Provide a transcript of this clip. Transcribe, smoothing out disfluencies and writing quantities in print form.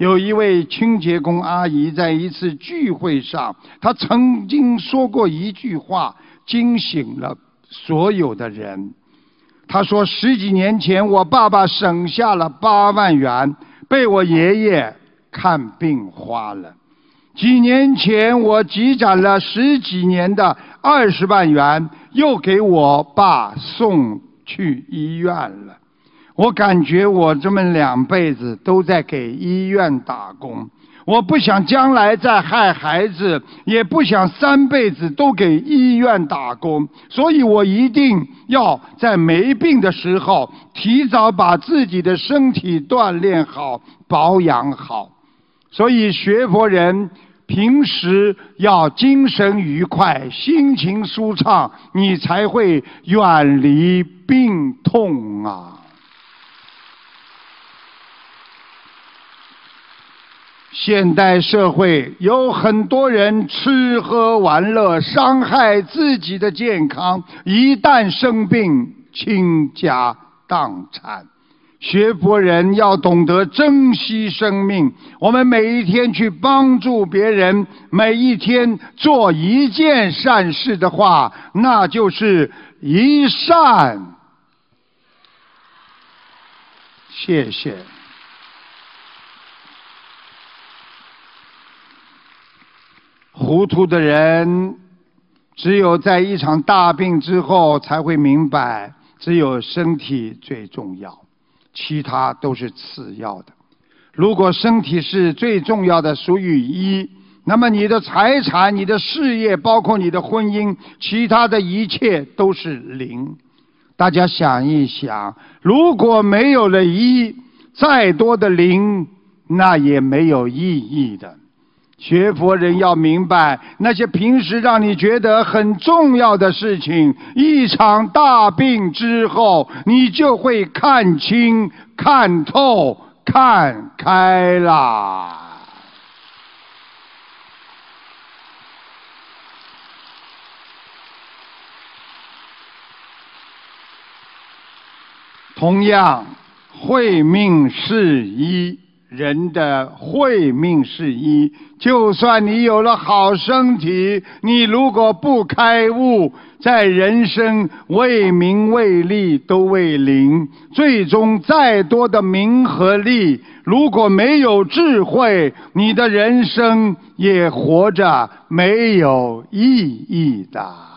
有一位清洁工阿姨在一次聚会上，她曾经说过一句话，惊醒了所有的人。她说10几年前我爸爸省下了8万元，被我爷爷看病花了。几年前我积攒了10几年的20万元，又给我爸送去医院了。我感觉我这么2辈子都在给医院打工，我不想将来再害孩子，也不想3辈子都给医院打工，所以我一定要在没病的时候提早把自己的身体锻炼好，保养好。所以学佛人平时要精神愉快，心情舒畅，你才会远离病痛啊。现代社会有很多人吃喝玩乐，伤害自己的健康，一旦生病倾家荡产。学佛人要懂得珍惜生命，我们每一天去帮助别人，每一天做一件善事的话，那就是一善。谢谢。糊涂的人只有在一场大病之后才会明白，只有身体最重要，其他都是次要的。如果身体是最重要的，属于1，那么你的财产、你的事业，包括你的婚姻，其他的一切都是0。大家想一想，如果没有了1，再多的0那也没有意义的。学佛人要明白，那些平时让你觉得很重要的事情，一场大病之后，你就会看清、看透、看开啦。同样，慧命是1，人的慧命是1，就算你有了好身体，你如果不开悟，在人生为名为利都为0，最终再多的名和利，如果没有智慧，你的人生也活着没有意义的。